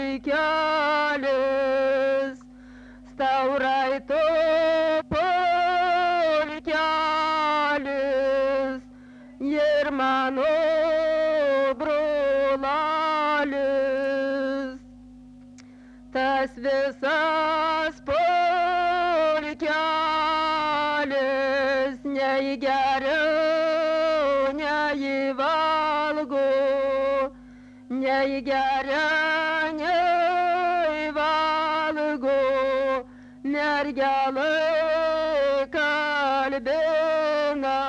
kelis, staurai topol kelis, ir mano brolalis. Tas visas polkelis nei geriau, nei valgo, nei geriau, nei valgo, mergelai kalbina